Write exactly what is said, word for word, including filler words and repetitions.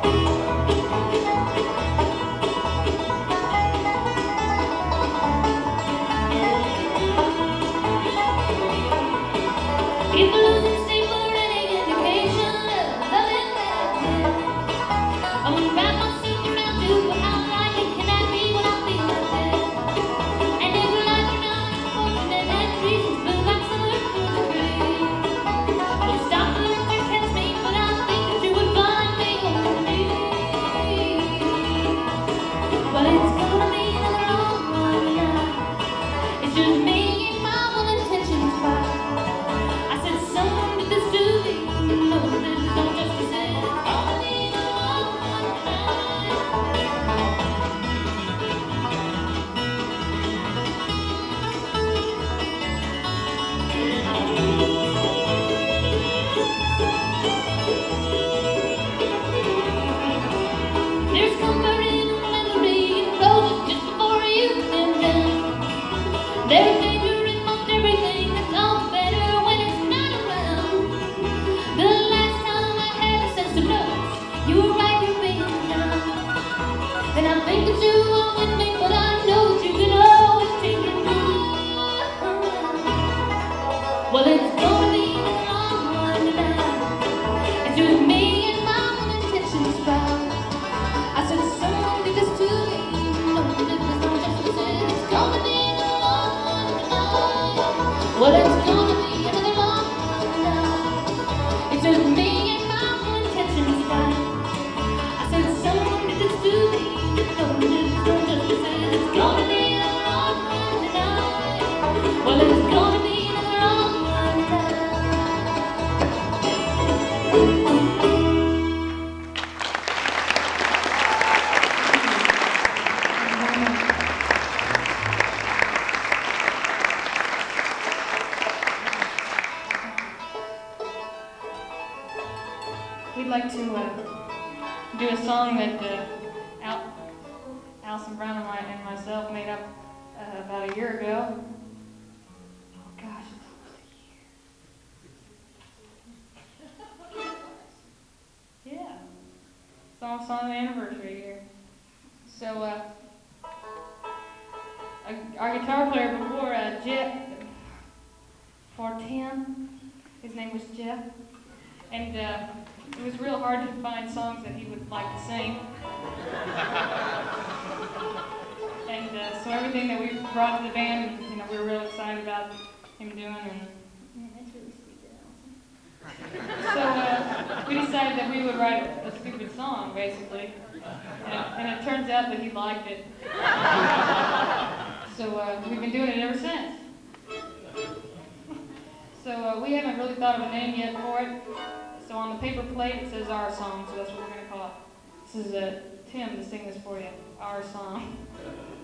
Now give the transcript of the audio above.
We'd like to uh, do a song that uh, Al Allison Brown and, my, and myself made up uh, about a year ago. Oh gosh, it's almost a year. Yeah, it's almost on the anniversary here. So uh, our guitar player before, uh, Jeff, for Tim, his name was Jeff, and uh, it was real hard to find songs that he would like to sing. And uh, so everything that we brought to the band, you know, we were real excited about him doing, and yeah, that's really sweet, Allison. So uh, we decided that we would write a stupid song, basically, and, and it turns out that he liked it. So uh, we've been doing it ever since. So uh, we haven't really thought of a name yet for it. So on the paper plate it says Our Song, so that's what we're going to call it. This is uh, Tim to sing this for you, Our Song.